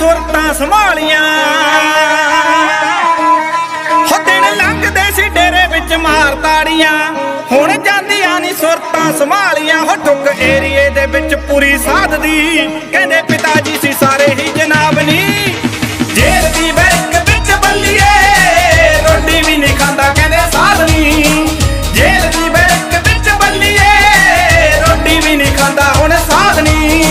ਸੁਰਤਾਂ ਸੰਭਾਲੀਆਂ ਹੋ ਦਿਨ ਲੰਘਦੇ ਸੀ ਡੇਰੇ ਵਿੱਚ ਮਾਰ ਤਾੜੀਆਂ ਹੁਣ ਜਾਂਦੀਆਂ ਨੀ ਸੁਰਤਾਂ ਸੰਭਾਲੀਆਂ ਹੋ ਠੁੱਕ ਏਰੀਏ ਦੇ ਵਿੱਚ ਪੂਰੀ ਸਾਧਦੀ ਕਹਿੰਦੇ ਪਿਤਾ ਜੀ ਸੀ ਸਾਰੇ ਹੀ ਜਨਾਬ ਨੀ ਜੇਲ੍ਹ ਦੀ ਬੈਂਕ ਵਿੱਚ ਬੱਲੀਏ ਰੋਟੀ ਵੀ ਨਹੀਂ ਖਾਂਦਾ ਕਹਿੰਦੇ ਸਾਧਨੀ ਜੇਲ੍ਹ ਦੀ ਬੈਂਕ ਵਿੱਚ ਬੱਲੀਏ ਰੋਟੀ ਵੀ ਨਹੀਂ ਖਾਂਦਾ ਹੁਣ ਸਾਧਨੀ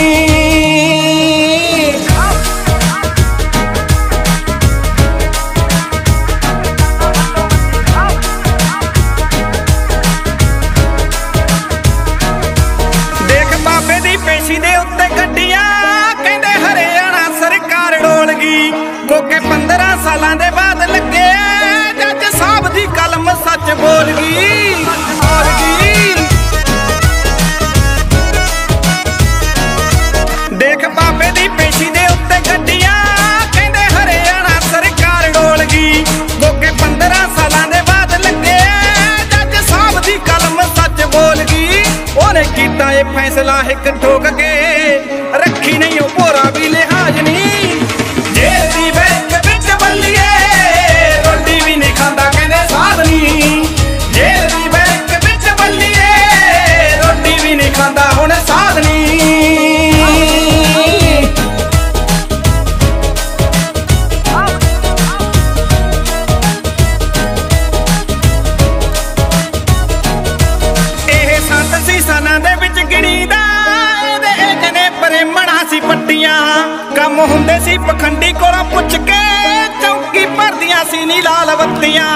ਪੇਸ਼ੀ ਦੇ ਉੱਤੇ ਗੱਡੀਆਂ ਕਹਿੰਦੇ ਹਰਿਆਣਾ ਸਰਕਾਰ ਡੋਲ ਗਈ ਕੋਕੇ 15 ਸਾਲਾਂ ਦੇ ਬਾਅਦ ਲੱਗੇ ਜੱਜ ਸਾਹਿਬ ਦੀ ਕਲਮ ਸੱਚ ਬੋਲ ਗਈ ਦੇਖ ਬਾਬੇ ਦੀ ਪੇਸ਼ੀ ਦੇ ਉੱਤੇ ਗੱਡੀਆਂ ਕਹਿੰਦੇ ਹਰਿਆਣਾ ਸਰਕਾਰ ਡੋਲ ਗਈ ਕੋਕੇ 15 ਸਾਲਾਂ ਦੇ ਬਾਅਦ ਲੱਗੇ ਜੱਜ ਸਾਹਿਬ ਦੀ ਕਲਮ ਸੱਚ ਬੋਲ ਗਈ ਉਹਨੇ ਕੀਤਾ ਇਹ ਫੈਸਲਾ ਇੱਕ ਠੋਕ ਕੇ ਰੱਖੀ ਨਹੀਂ ਉਹ ਭੋਰਾ ਵੀ ਲਿਹਾਜ਼ ਨਹੀਂ ਜੇਲ੍ਹ ਦੀ ਬੈਂਕ ਵਿੱਚ ਬੱਲੀਏ ਰੋਟੀ ਵੀ ਨਹੀਂ ਖਾਂਦਾ ਕਹਿੰਦੇ ਸਾਧਨੀ ਜੇਲ੍ਹ ਦੀ ਬੈਂਕ ਵਿੱਚ ਬੱਲੀਏ ਰੋਟੀ ਵੀ ਨਹੀਂ ਖਾਂਦਾ ਹੁਣ ਸਾਧਨੀ ਕੰਮ ਹੁੰਦੇ ਸੀ ਪਖੰਡੀ ਕੋਲੋਂ ਪੁੱਛ ਕੇ ਚੌਕੀ ਭਰਦੀਆਂ ਸੀ ਨੀ ਲਾਲ ਬੱਤੀਆਂ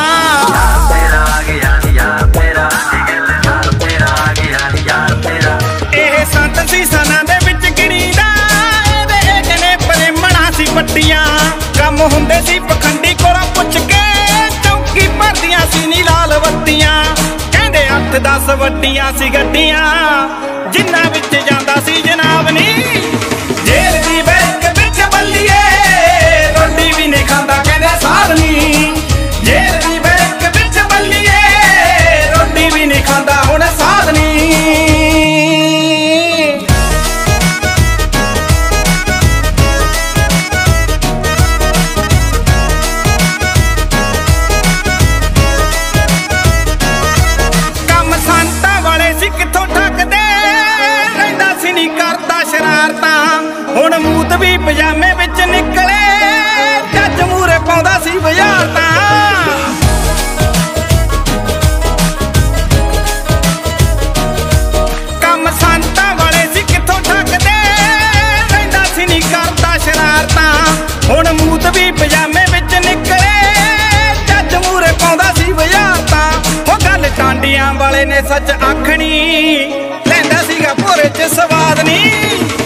ਇਹ ਸੰਤ ਸੀ ਸਨਾਂ ਦੇ ਵਿੱਚ ਗਿਣੀਦਾ ਇਹਦੇ ਜਨੇ ਪ੍ਰੇਮਣਾ ਸੀ ਪੱਟੀਆਂ ਕੰਮ ਹੁੰਦੇ ਸੀ ਪਖੰਡੀ ਕੋਲੋਂ ਪੁੱਛ ਕੇ ਚੌਕੀ ਭਰਦੀਆਂ ਸੀ ਨੀ ਲਾਲ ਬੱਤੀਆਂ ਕਹਿੰਦੇ 8-10 ਵੱਡੀਆਂ ਸੀ ਗੱਡੀਆਂ ਜਿਨ੍ਹਾਂ ਵਿੱਚ ਜਾਂਦਾ ਸੀ ਜਨਾਬ ਨੀ ਜੇਲ੍ਹ ਦੀ ਬੈਂਕ ਵਿੱਚ ਬੱਲੀਏ ਰੋਟੀ ਵੀ ਨਹੀਂ ਖਾਂਦਾ ਕਹਿੰਦੇ ਸਾਧਨੀ ਜੇਲ੍ਹ ਦੀ ਬੈਂਕ ਵਿੱਚ ਬੱਲੀਏ ਰੋਟੀ ਵੀ ਨਹੀਂ ਖਾਂਦਾ ਹੁਣ ਸਾਧਨੀ ਕੰਮ ਸੰਤਾਂ ਵਾਲੇ ਸੀ ਕਿੱਥੋਂ ਠੱਗਦੇ ਰਹਿੰਦਾ ਸੀ ਨਹੀਂ ਕਰਦਾ ਸ਼ਰਾਰਤਾਂ ਹੁਣ ਮੂਤ ਵੀ ਪਜਾਮੇ ਵਿੱਚ ਨਿਕਲੇ ਜੱਜ ਮੂਰੇ ਪਾਉਂਦਾ ਸੀ ਬਜ਼ਾਰਤਾਂ ਕੰਮ ਸੰਤਾਂ ਵਾਲੇ ਸੀ ਕਿੱਥੋਂ ਠੱਗਦੇ ਰਹਿੰਦਾ ਸੀ ਨਹੀਂ ਕਰਦਾ ਸ਼ਰਾਰਤਾਂ ਹੁਣ ਮੂਤ ਵੀ ਪਜਾਮੇ ਵਿੱਚ ਨਿਕਲੇ ਜੱਜ ਮੂਰੇ ਪਾਉਂਦਾ ਸੀ ਬਜ਼ਾਰਤਾਂ ਉਹ ਗੱਲ ਟਾਂਡੀਆਂ ਵਾਲੇ ਨੇ ਸੱਚ ਆਖਣੀ ਲੈਂਦਾ ਸੀਗਾ ਭੋਰੇ 'ਚ ਸਵਾਦ ਨਹੀਂ